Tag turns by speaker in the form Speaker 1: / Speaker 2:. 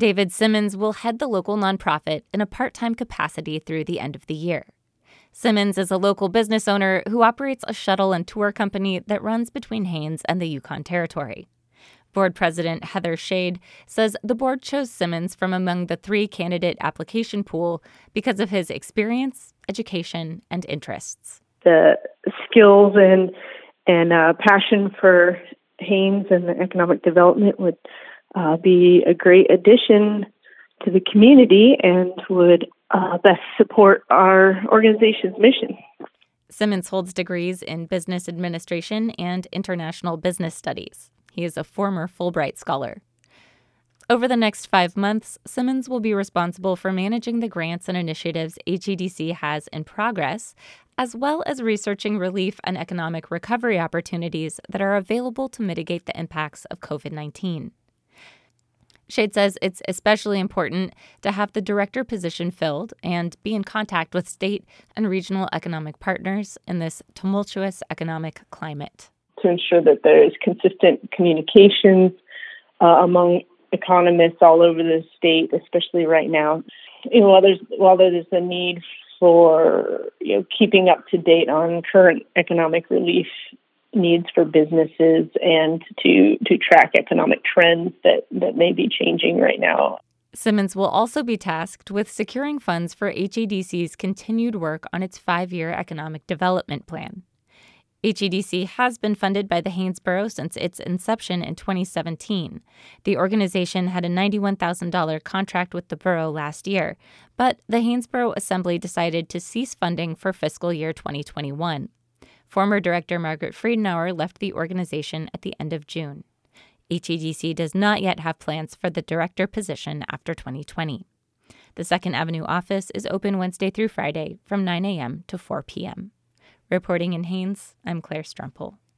Speaker 1: David Simmons will head the local nonprofit in a part-time capacity through the end of the year. Simmons is a local business owner who operates a shuttle and tour company that runs between Haines and the Yukon Territory. Board President Heather Shade says the board chose Simmons from among the 3 candidate application pool because of his experience, education, and interests.
Speaker 2: The skills and passion for Haines and the economic development would be a great addition to the community and would best support our organization's mission.
Speaker 1: Simmons holds degrees in business administration and international business studies. He is a former Fulbright scholar. Over the next 5 months, Simmons will be responsible for managing the grants and initiatives HEDC has in progress, as well as researching relief and economic recovery opportunities that are available to mitigate the impacts of COVID-19. Shade says it's especially important to have the director position filled and be in contact with state and regional economic partners in this tumultuous economic climate.
Speaker 2: To ensure that there is consistent communications among economists all over the state, especially right now. While there's a need for keeping up to date on current economic relief needs for businesses and to track economic trends that may be changing right now.
Speaker 1: Simmons will also be tasked with securing funds for HEDC's continued work on its 5-year economic development plan. HEDC has been funded by the Haines Borough since its inception in 2017. The organization had a $91,000 contract with the borough last year, but the Haines Borough Assembly decided to cease funding for fiscal year 2021. Former Director Margaret Friedenauer left the organization at the end of June. HEDC does not yet have plans for the director position after 2020. The Second Avenue office is open Wednesday through Friday from 9 a.m. to 4 p.m. Reporting in Haines, I'm Claire Strumpel.